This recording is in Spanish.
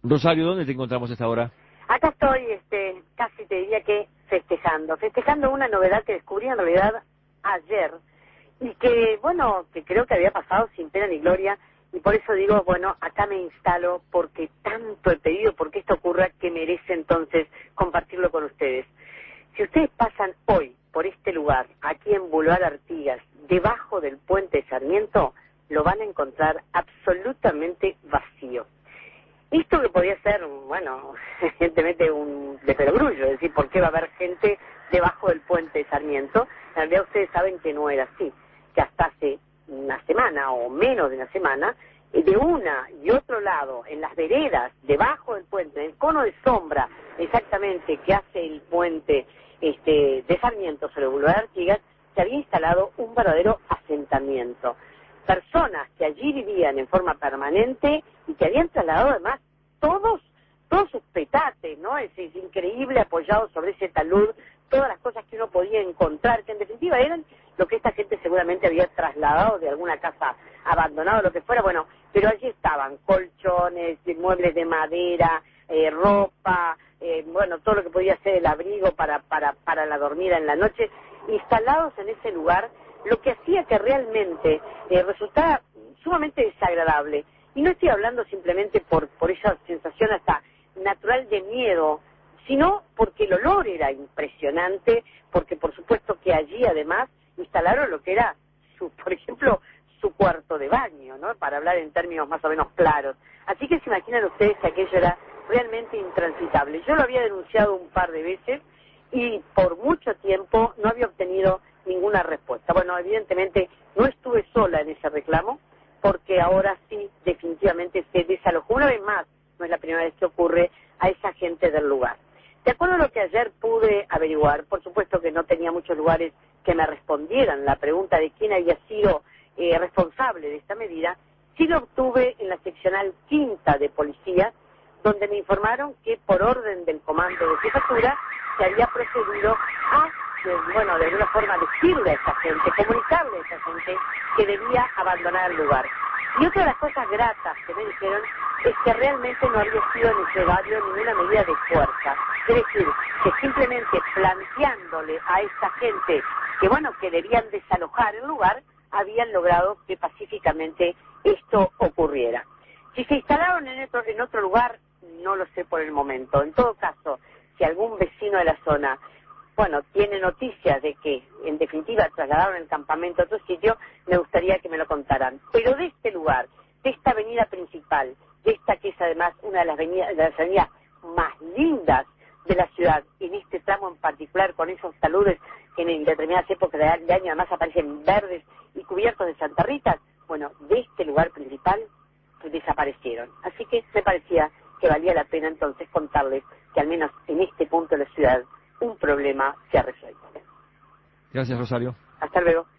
Rosario, ¿dónde te encontramos a esta hora? Acá estoy, casi te diría que festejando una novedad que descubrí en realidad ayer y que, bueno, que creo que había pasado sin pena ni gloria y por eso digo, bueno, acá me instalo porque tanto he pedido porque esto ocurra que merece entonces compartirlo con ustedes. Si ustedes pasan hoy por este lugar, aquí en Boulevard Artigas, debajo del puente de Sarmiento, lo van a encontrar absolutamente vacío. Esto que podía ser, bueno, evidentemente un de perogrullo, es decir, ¿por qué va a haber gente debajo del puente de Sarmiento? En realidad ustedes saben que no era así, que hasta hace una semana o menos de una semana, de una y otro lado, en las veredas, debajo del puente, en el cono de sombra, exactamente, que hace el puente de Sarmiento sobre el Boulevard Artigas, se había instalado un verdadero asentamiento. Personas que allí vivían en forma permanente y que habían trasladado además todos sus petates, ¿no? Es increíble, apoyados sobre ese talud, todas las cosas que uno podía encontrar, que en definitiva eran lo que esta gente seguramente había trasladado de alguna casa abandonada o lo que fuera, bueno, pero allí estaban colchones, muebles de madera, ropa, bueno, todo lo que podía ser el abrigo para la dormida en la noche, instalados en ese lugar, lo que hacía que realmente resultara sumamente desagradable. Y no estoy hablando simplemente por esa sensación hasta natural de miedo, sino porque el olor era impresionante, porque por supuesto que allí además instalaron lo que era, por ejemplo, su cuarto de baño, ¿no? Para hablar en términos más o menos claros. Así que se imaginan ustedes que aquello era realmente intransitable. Yo lo había denunciado un par de veces y por mucho tiempo no había obtenido ninguna respuesta. Bueno, evidentemente no estuve sola en ese reclamo, porque ahora sí definitivamente se desalojó una vez más, no es la primera vez que ocurre, a esa gente del lugar. De acuerdo a lo que ayer pude averiguar, por supuesto que no tenía muchos lugares que me respondieran la pregunta de quién había sido responsable de esta medida, sí lo obtuve en la seccional quinta de policía, donde me informaron que por orden del comando de jefatura se había procedido a, bueno, de alguna forma decirle a esa gente, comunicarle a esa gente que debía abandonar el lugar. Y otra de las cosas gratas que me dijeron es que realmente no había sido necesario ninguna medida de fuerza. Es decir, que simplemente planteándole a esta gente que, bueno, que debían desalojar el lugar, habían logrado que pacíficamente esto ocurriera. Si se instalaron en otro lugar, no lo sé por el momento. En todo caso, si algún vecino de la zona, bueno, tiene noticias de que, en definitiva, trasladaron el campamento a otro sitio, me gustaría que me lo contaran. Pero de este lugar, de esta avenida principal, de esta que es además una de las avenidas más lindas de la ciudad, en este tramo en particular, con esos taludes que en determinadas épocas de año además aparecen verdes y cubiertos de santarritas, bueno, de este lugar principal desaparecieron. Así que me parecía que valía la pena entonces contarles que al menos en este punto de la ciudad un problema se ha resuelto. Gracias, Rosario. Hasta luego.